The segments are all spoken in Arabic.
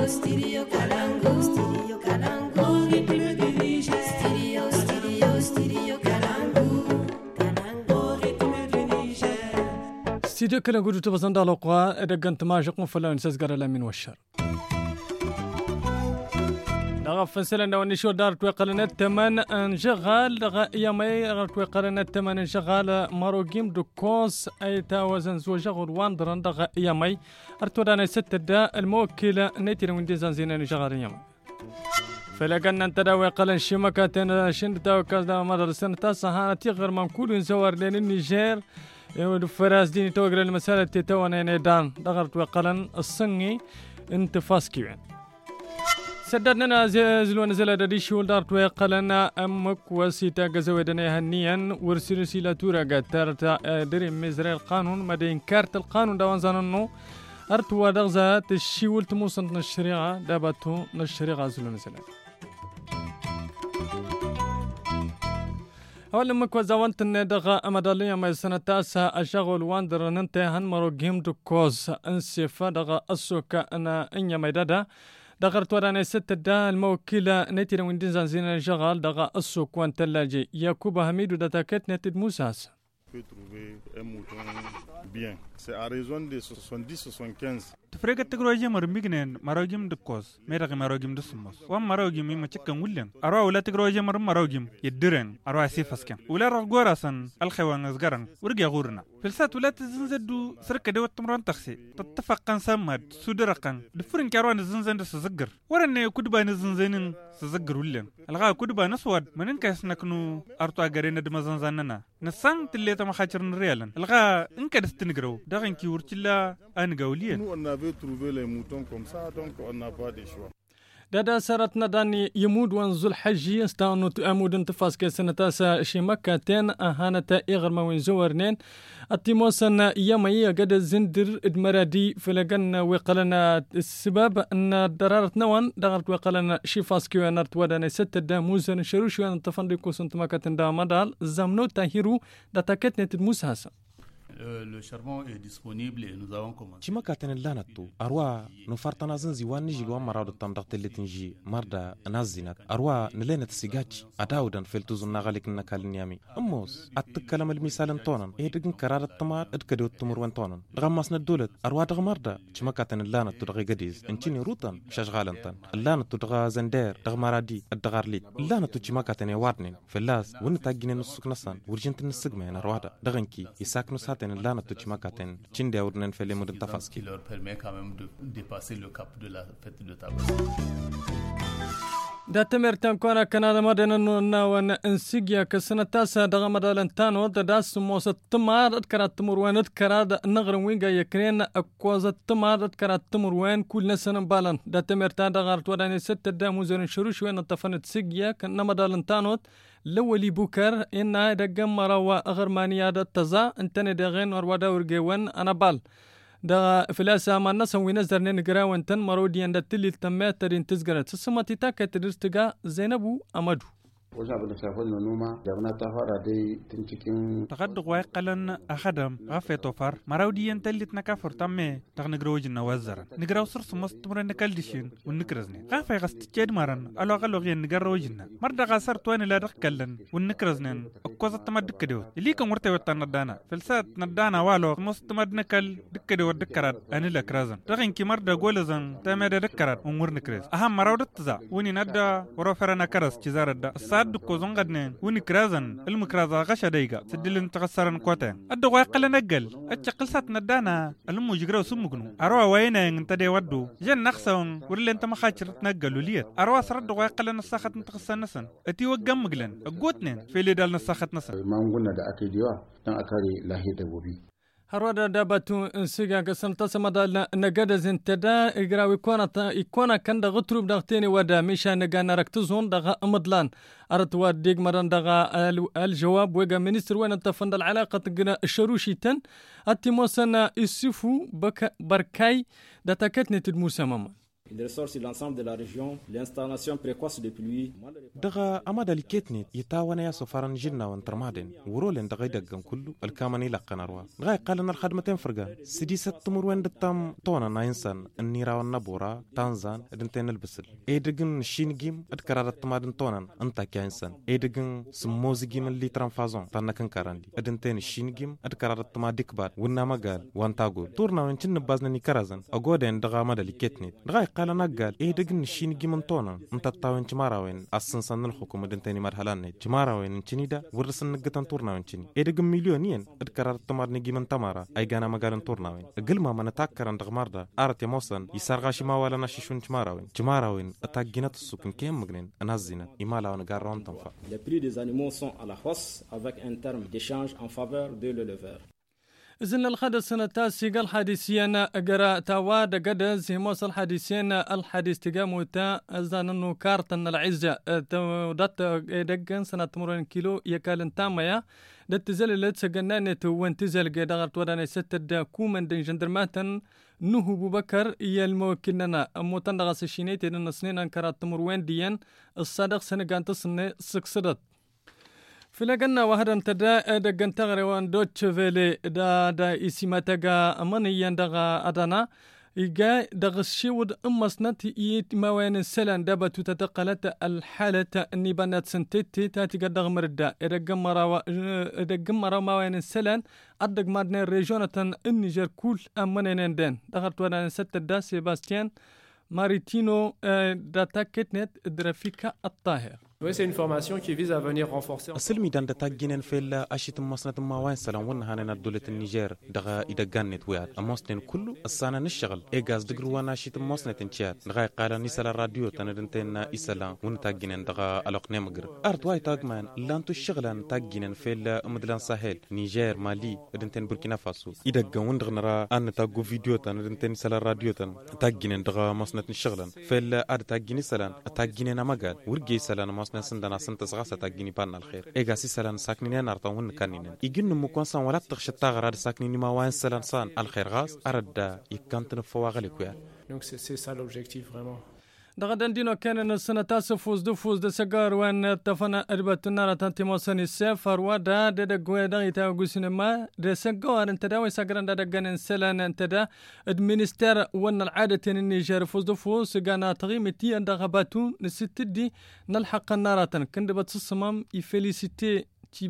Studio Kalangu. Studio Kalangu. استديو كلا نقول تبصن دالوقا دقنت ما جقم فلا نسزقر الأمين والشر نغف سلنا ونشور دار توقلنا التمن انشغال دغا يامي توقلنا التمن انشغال ماروجيم دوكوس اي تاوزن زوجغ واندرن دغا يامي ارتودانا ستة دا الموكل نيتي وينديزان زين انشغال يامي فلقنا انتداوي قلن شمكة شندتا وكذا مدرسة تاسها تغير منقول زوار لين النيجير فراس ديني توقر المسألة تتوانا نيدان دغرت وقلن الصنغي انت فاسكيوين سددنا زلوان زلادة دي شول دارت وقلنا أمك وسيتا قزويدنا هنيا ورسلسي لاتورا قاتارتا دريم مزري القانون مدين كارت القانون دوان زانونو أرتوا دغزا تشيول تموسن نشريعة داباتو نشريعة زلوان زلادة أول لما كوزاونت الندغة أمدالية ما السنة تاسع أشغل واندر ننتهن مروجيم دوكوز انسفا دغة أسوكا أنا إنيا ميدادا دغرت وراني ستة دا الموكلة نتيرا وينديزان زين الجغال دغة أسوك وان تلاجي ياكوب حميد ودتاكت نتيد موساس C'est à raison de 70-75. تفرق التقروجي مرميجنين مراجم دكوز ميرغي مراجم دسموس وام مراجم يما تشكن ولن أروا ولا تقروجي مراجم يدرن أروا سيفسكن ولا رغوراسن الخوان أزغرن ورجع غورنا فلسات ولا تزنزدو سرك دوت تمران تخسي تتفقن سمد سودرقن دفرن كاروان زنزن سزغر ورن كدبا نزنزنين سزغر ولن الغا كدبا نسود منن كاس نكنو أرتو أغارين دمزنزننا نسان تليتا مخاطرن ريالن الغا انك دستنغرو دغن كي ورتلا انغاوليه trouver les moutons comme ça, donc on n'a pas de choix. دادا سارتنا داني يمود وانزل حجي استانو تأمود انتفاس كسنة تاسا شمكتين أهانة إغر موين زورنين التيموسن يمي قد زندر ادمرادي فلقنا وقلنا السباب أن درارت نوان دغرت وقلنا شفاس كيوانرت وداني ستة دا موزن شروش وان تفندقو سنتمكتين دا مدال زمنو تاهيرو داتاكتنة تدموسهاسا Le charbon est disponible et nous avons commencé. شما كاتن اللانتو أروا نفرتنا زنزي وانجي لوان مراد التندقت اللي تنجي مردا نازينات أروا نلينة السيجاتي أداودن فلتوزن نغاليك نكال نيامي أموس أتكلم المثال انتونن إيدقن كرار التمار إدكدو التمر وانتونن دغماسنا الدولت أروا دغ مردا شما كاتن اللانتو دغي قديز انتيني روتن شاشغالنتن اللانتو دغ زندير دغ مرادي الدغارليت اللانتو شما كاتن يواردنين فلاس ونتاقين نسوك نسان ورجنت نسقمين أروادا دغنكي يساكنو ساتن اللانة تجمعاتن تشين داورنن في المدن تفاسكي. leur permet quand même de dépasser le cap de la fête de tabac. دا تمرتن كونا كندا مدن نون انسيجيا كسنة تاسع دغا مدالن تانو داس موسى التمار ادكرات تمروان ادكرات نغر وينغا يكرين اكوازا التمار ادكرات تمروان كل نسن بالن دا تمرتن دغارت وداني ستة دا موزن شروش وين التفنت سيجيا كنا مدالن تانو لولي بوكر إن دقم مروا أغرمانيا دا تزا انتني دغين وروادا ورقوان أنا بال دا فلاسا ما نسا وينزر ننقراوان تن مروديان دا تلي التمات ترين تزقرات سسماتي تاكا تدرستقا زينبو أمدو تقدق واقلا أخدم غفي توفر مراوديان تلت نكافر تمي تغنقروج النوازر نقراو صرص مستمر نكالدشين ونكرزني غفي غستجاد مرن ألو غلوغيان نقروجنا مرد غاسر تواني لا دقلن ونكرزنين أكوزة تمد دكديو اللي كان مرتبط ندانا فلسات ندانا والو مستمد نكال دكديو دكرات أني لكرازن تغنكي مرد غولزن تامد دكرات ومور نكرز أهم مراودت تزا وني ندا ورافرنا كرز جزارة دا الساد كوزون قدنين وني كرازن المكرازة غشا دايقا سدلن تغسرن قوتين أدو واقل نقل أتشقل سات ندانا المو يجراو سمقنو أروا وينا ينتدي ودو جن نخسون ورلي انت مخاطر تنقلوا ليت أروا سرد واقل نساخت نتغسر نسن أتي وقم مقلن أقوتنين في اللي دال نساخت نسن ما نقولنا دا أكيديوا تن أكاري لاهي دبوبي هرودا دابتو سيغا كسنتا سمدا نغدا زنتدا اغراوي كونا كان دا غتروب دغتيني ودا ميشا نغانا ركتزون دغا امدلان ارتوا ديغ مران دغا الجواب وغا مينستر وين تفند العلاقه تغنا الشروشيتن اتيموسنا اسفو بركاي داتاكتني تدموسا ماما Il ressort sur l'ensemble de la région l'installation précoce de pluie. دغا أماد الكيتني يتاوانا يا سفارن جنا وانترمادن ورولن دغا يدقن كله الكامني لقناروا غاي قال ان الخدمتين فرقان سديسة تمر وين دتام تونا ناينسان النيرا والنبورا تانزان ادنتين البسل ايدغن شينجيم ادكرارت تمادن تونا انتا كاينسان ايدغن سموزجيم اللي ترانفازون تانا كنكاراندي ادنتين شينجيم ادكرارت تما ديكبات ونا مقال وانتاغو تورنا وين تن بازنا نيكرازن اغودن دغا أماد الكيتني غاي قال انا قال ايدغن شينجيم تونا انتا تاوين تماراوين سن الحكومة دنتني مرحلان جمارا وين تشنيدا ورسن نقطن تورنا وين تشني إدغ مليونين أذكر تمار نجي من تمارا أي جانا مقالن تورنا وين قل ما نتذكر عند غماردا أرت يموسن يسرغاشي ما ولا نشيشون جمارا وين أتاجينات السكن كم مجنين أنازينا إمالا ونقارون تنفع. Les prix des animaux sont à la hausse avec un terme d'échange en faveur de l'éleveur. إذن الحدث سنة تاسيق الحديثيين أقرأ تاواد قدز هموس الحديثيين الحديث تقاموتا أزان أنه كارتن العزة دات دقن سنة تمرين كيلو يكالن تامايا دات تزال لتسقنانة وانتزال قدغرت وداني ستة كومن دين جندرماتن نوه ببكر إيا الموكلنا موتندغس الشينيتي لأن سنين أنكرات تمروين ديان الصادق سنة قانت سنة سكسدت فلقنا وهذا انتدا دقن تغري وان دوتش فيلي دا إسيماتاقا أمانيان دغا أدانا إيقا دغشيود أمسنات ما وين السلان دابا تتقلت الحالة النيبانات سنتيتي تاتي قد مردا إذا مرا ما وين السلان أدق مادنا ريجونة النيجر كل أمانين دين دغرت وانا ستة دا سيباستيان ماريتينو داتا كتنت درافيكا الطاهر. Oui, c'est une formation qui vise à venir renforcer. السلمي دان تاجينن في أشيت مصنت ما وين سلام ون هانا دولة النيجر دغا إذا جنت وياد المصنين كله السنة نشغل إيجاز دقروا أنا أشيت مصنت إنشات دغا قال نسال الراديو تندنتين إسلام ون تاجينن دغا ألوق نمجر أرد واي تاجمان لان تشغلن تاجينن في مدلان ساحل نيجر مالي دنتين بوركينا فاسو إذا جون دغنرا أن تاجو فيديو تندنتين سال الراديو تاجينن دغا مصنت نشغلن في أرد تاجيني سلام تاجينن مجال ورجي سلام سندنا سنت صغاسة تاجيني بان الخير إيجا سلان ساكنين نارتون كانين يجن مكونسان ولا تخش التغرر ساكنين ما وين سلان سان الخير غاز أرد يكانتن فواغلي كويا. Donc c'est ça l'objectif vraiment. دغدن دينو كان السنة تاسفوز دفوز دسجار وان تفنا أربعة نارة تنتموسن السفر ودا دقوا دغيتا وجسنما دسجار انت دا ويسجرن دقن سلان انت دا administer وان العادة النيجر فوز دفوز جانا تغيمتي عند غباتون نستدي نلحق النارة كند بتصمم يفليسيتي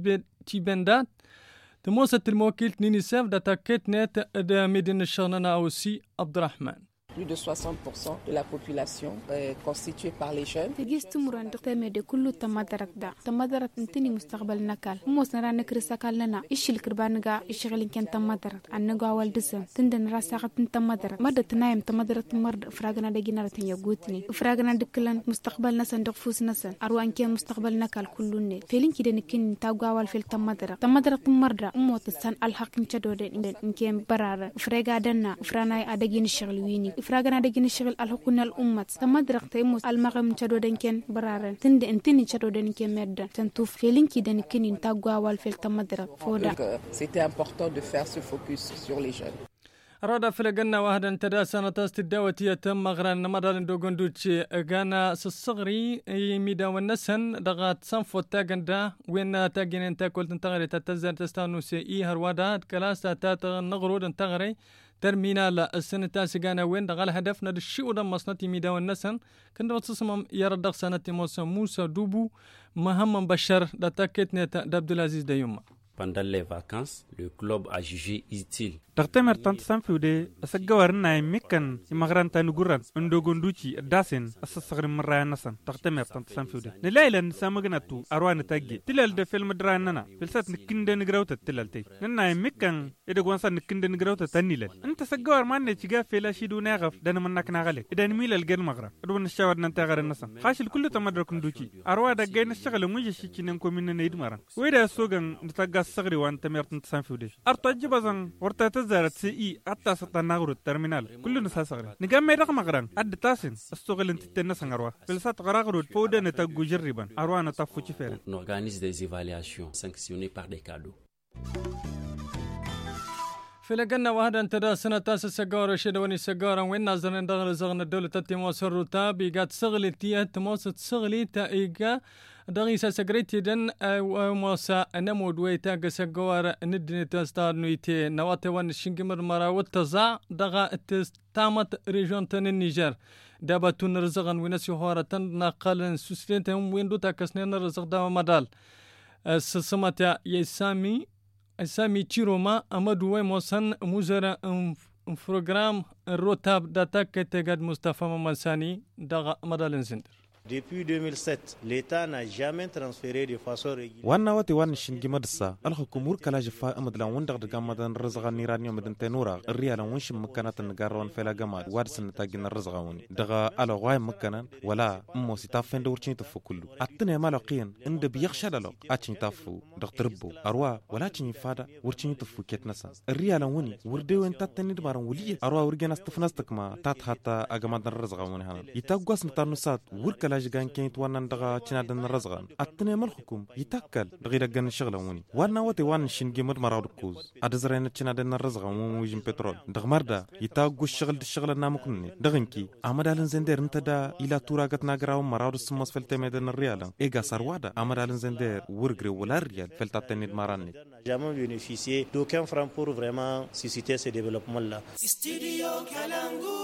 تيبندات تموسة الموكيل نينيسف داتا كيتنت دا ميدين الشغنانة أوسي عبد الرحمن. Plus de 60% de la population constituée par les jeunes. تجست مران تقتمي ده كله تمدرك ده تمدرك انتني مستقبل نكال موس نرا نكر سكال لنا إيش الكربانجا إيش غلين كان تمدرك عنقا والدسم تندن راسقة تمدرك مرد تنايم تمدرك مرد فراغنا دجينا رتين يجوتني فراغنا دكلن مستقبل نسن دقفوس نسن أروان كان مستقبل نكال كلوني فيلين كده نكين تاوغا والفيل تمدرك مرد موت السن الحق مشدودين إن كان برار فراغا دنا فرانا أدجين الشغلويني فراغنا دجين الشغل الحقنا الأمة تمدرك تيموس المغرب مشدودين كان برارن تند انتني مشدودين كان مد تنتوف فيلين كده نكين تاوغا والفيل تمدرك فودا. C'était important de faire ce focus sur les jeunes. رada فلقنا واحدا انتدا سنة الدواتية تم مغران مدارن دوغندوتشي غانا سصغري ميدا والنسن دغات سنفو تاغندا وين تاغين انتا كولت انتغري تتزن تستانو سي هروادا كلاسة تات نغرود انتغري ترمينال السنة تاسقانا وين دغال هدفنا دشيو دم مصنتي ميدا والنسن كنت بتصمم يردق سنة موسى دوبو مهم بشر داتاكتني دابد العزيز دايوما. Pendant les vacances, le club a jugé utile. تغتمر تانت سانفيودي أسجورنا مكان يمغران تانغوران اندوغندوشي داسين أسصغر مرة نسان تغتمر تانت سانفيودي نلاقي سامغنا تو أروان تاجي تلال ده فيلم دراننا فلسات نكند نجراوت تلال تي ننا مكان إذا قوانسا نكند نجراوت تانيلال أنت سجور ما نتيجة فيلا شيدو ناقف دنا منك ناقلك إذا نميل الجن مغرا أدون الشاور ننتغر النسان خاش الكل تمدر كندوشي أروان ده جاي نشتغل مجلس شيء نكون من نيد مران وإذا سوغن نتاجا صغري وان تمر تانت سانفيودي أرتاجي بازن ورتات زارت سي أتا ستناغرو الترمينال كل نسا صغري نجمع رقم مغران أد تاسين السوغل انت تنسان أروا فلسات غراغرو فودا نتاقو جربان أروا نتافو تفيرا. On organise des évaluations sanctionnées par des cadeaux. في لقنا وهذا انتدى سنة تاسع سجارة شدوني سجارة وين نازلين دغل زغن الدولة تتموس الروتا بيقات سغلي تيه تموس تسغلي تايقا دغيسا سجريتي دن وموسى نمو دويتا سجوار ندني تستار نويتي نواتي وان الشنجمر مرا والتزع دغا تامت ريجون تن النيجر دابا تون رزغن ونسيو هورا نقل سوسلين تهم وين دوتا كسنين رزق دابا مدال سسمتا يسامي تيروما أمدوي موسن موزر انفروغرام الروتاب داتاك تجد مصطفى ممساني دغا مدال زندر. Depuis 2007, l'État n'a jamais transféré de façon régulière. وانا واتي وان شنجي مدسا الحكومور كلا جفا امد لان وندغ دغا مدن رزغا نيرانيو مدن تنورا الريال ونش مكانات النغارون فيلا جمال وادسن تاجن الرزغا وني دغا الا غاي مكانن ولا امو سيتافن دورتشي تفو كله اتني مالقين اند بيخشى دلو اتشي تافو دغتربو اروا ولا تشي فادا ورتشي تفو كيتنسا الريال وني وردو انت تني دبارن وليه اروا ورجنا استفنستك ما تات حتى اجمد الرزغا وني هان يتاغوس نتارنسات وركلا جان كينت وانا دغا تشنادن الرزغان اتني مالحكم يتاكل دغيدا غن شغلوني وانا واتي وان شنجي مراود كوز ادزرين تشنادن الرزغان وموجين بترول دغمردا يتاغو الشغل نامكني دغنكي امدالن زندير انتدا الى توراغت ناغراو مراود سمس فلتمدن الريال ايغا سرواد امدالن زندير ورغري ولا الريال فلتاتني ماراني jamais bénéficié d'aucun franc pour vraiment susciter ce développement là. Studio Kalangu.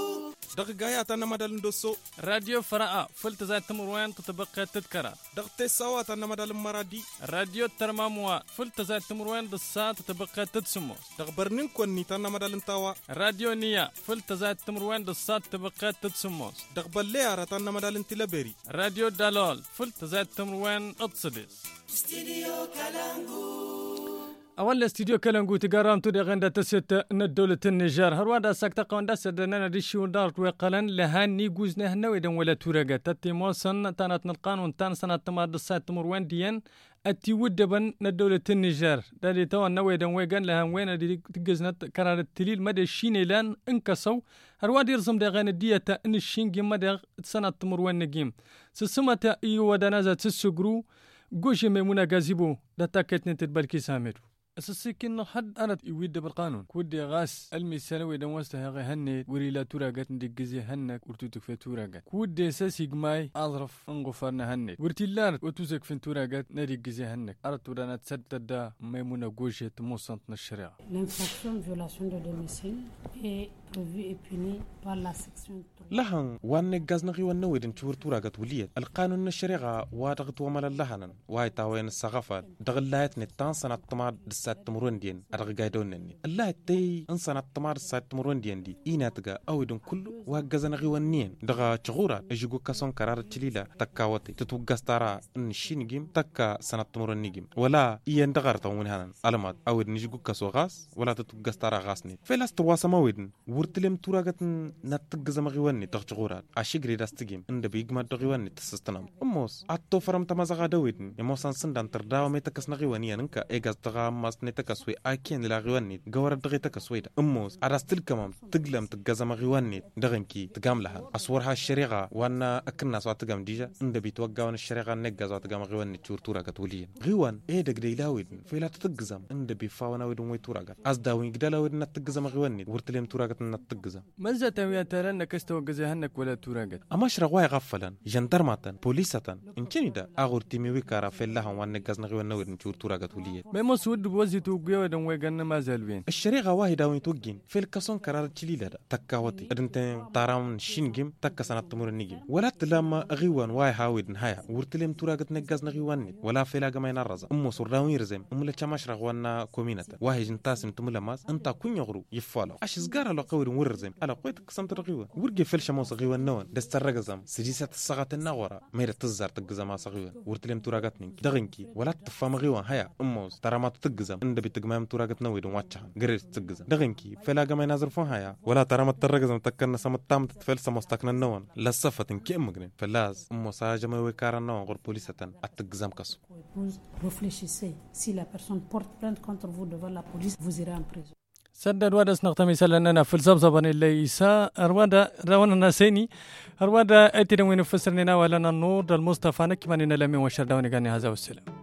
دغ أنا مدال ندوسو راديو فراء فلت زي تمروين تتبقى تذكرة دغ تساوات أنا مدال مرادي راديو ترماموا فلت زي تمروين دسا تتبقى تتسمو دغ برنين كوني تانا مدال نتاوا راديو نيا فلت زي تمروين دسا تتبقى تتسمو دغ بليارة تانا مدال انتلابيري راديو دالول فلت زي تمروين اتصدس استديو كالانغو. أول استديو كلامكو تجارم تودي غندا تسيت ندولة النيجر هروادا سكتا قوندا سدنا ديشيو دارت وقلن لهاني جوزنا هنويدا ولا تورجا تتيموسن تانت القانون تان سنة تماد السات مروان ديان أتي ودبن ندولة النيجر دالي توا نويدا ويجان لهان وين دي تجزنت قرار التليل مدى شينيلان انكسو هرواد يرسم دا غان دية ان الشينجي مدى سنة مروان نجيم سسمتا ايو ودانازا تسسقرو جوشي ميمونا غازيبو دا تاكتني تتبالكي سامرو أساسي كنا حد أنا يويد بالقانون كودي غاس المثالوي دموسته غي هني وري لا توراغات ندقزي هنك ورتوتك في توراغات كودي ساسي جماي أظرف انغفرنا هني ورتيلار وتوزك في توراغات ندقزي هنك أردت ودانا تسدد ميمونة جوجة موسنت الشريعة. L'infraction violation de domicile est prévue et punie par la section 3. لهن وان غازنغي ونويدن تشور توراغات وليت القانون الشريعة وادغت ومال لهنن واي تاوين السقافة دغلايت نتان سنة تماد سات تمرون دين أرجع قايدونني الله تي إنسان التمار سات تمرون دين دي إيناتجا أودن كله وجزنا غيوانين دغا شغورا يجوا كسون قرار تليلا تكاوتي تتوقع ستارا نشين جيم تكا سنة تمرون نجيم ولا إين دغارتا ومن هذا علامات أودن يجوا كسو غاس ولا تتوقع ستارا غاسني فلاس ترواس ما ودن ورتلم توراجت نتجزا مغيواني تغشغورا عشيقري داستجيم إن دبيج ما تغيواني تسستنام أموس عطو فرم تمازغا داودن يموسان سندان ترداو ميتكسنا غيوانيا نكا إيجاز تغا نتكسوي أكين لاغيواني جوار دغي تكسوي ده أموس أرستل كمان تقلم تجزم غيواني دغنكي تقام لها أصورها الشريعة وأنا أكلنا سوا تقام ديجا إن بيتوقعون الشريعة نجز سوا تقام غيواني تشور تورا قتولين غيوان إيه دقدي لاويدن فيلا تتجزم إن بيفاونا ويدون ويتورا قت أصداوين قدلا ويدن تتجزم غيواني ورتلهم تورا قت نتجزم ماذا تبي ترى كستوجز هنك ولا تورا قت أما شرقوا غفلا جندرماتن بوليساتن إن كني ده أغور تيمي ويكارا فيلا هم وانجزنا غيواني ويدن تشور تورا قتولين ممسود بوزي توجيه ودن ويجن ما زالوين الشريعة واحدة وين توجين في الكسون قرار تليلا ده تكاوتي أنت ترام شينجيم تكسنة تمر النجيم ولا تلما غيوان واي هاودن هيا ورتلم تراجت نجزنا غيواني ولا في لاجا ما ينرزا أمو سرداوين رزم أمو لتشماش رغوانا كومينة واحد جنتاسم تملماس أنت كون يغرو يفعله عش زجارة لقور ورزم على قوة قسمت الغيوان ورجع في الشموس غيوان نون دسترجزم سجيسة الصغات النغورة مير تزار تجزم غيوان ورتلم تراجتني دغنكي ولا تفهم غيوان هيا أمو ترامات تجزم إن بتجمع تراجت نويد واتشها قريت تجزم دغنكي فلا جمع نازر فهايا ولا ترامات ترجزم تكنا سمت تام تتفل سمستكنا نون لصفة كم مجنن فلاز أمو ساجم ويكارنا غير بوليسة التجزم كسو. Réfléchissez, si la personne porte plainte contre vous devant la police, vous irez en prison. سدد وادس نقطة سلنا في الزبزبان اللي يسا أروادا رونا ناسيني أروادا أتينا وين فسرنا ولا النور المصطفى نكمن لمن وشر دوني كان هذا والسلام.